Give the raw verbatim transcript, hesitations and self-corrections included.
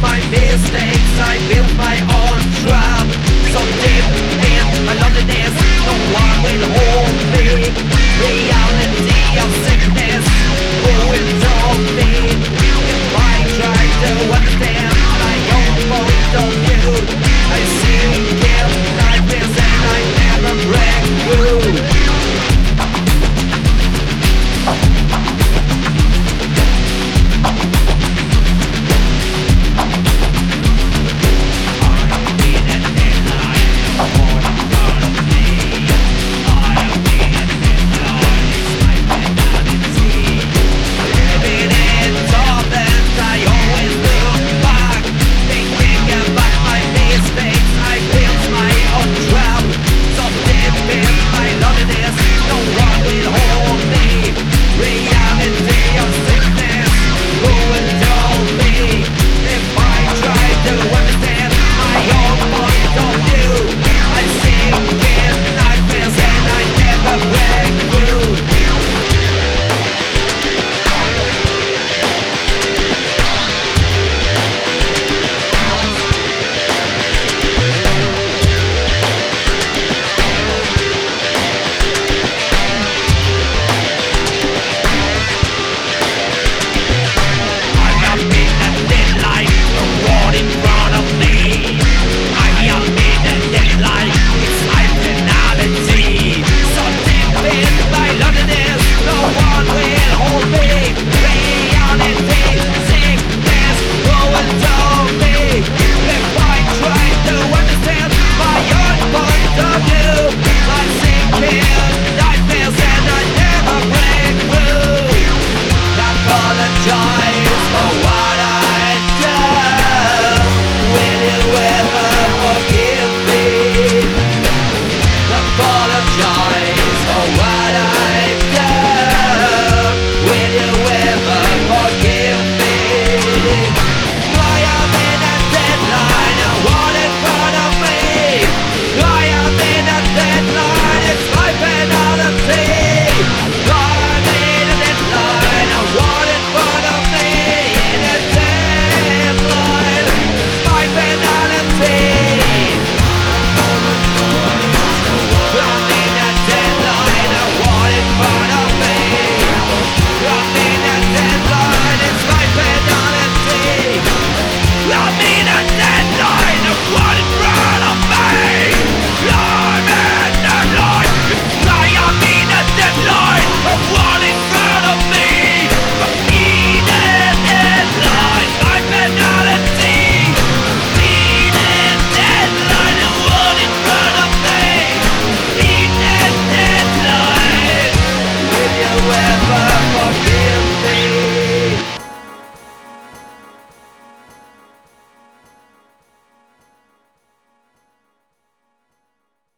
my mistakes, I built my own trap. So deep in my loneliness, no one will hold me. Reality of sickness, who will know me? If I try to understand my own point of view, I see guilt, nightmares, and I never break through. Forever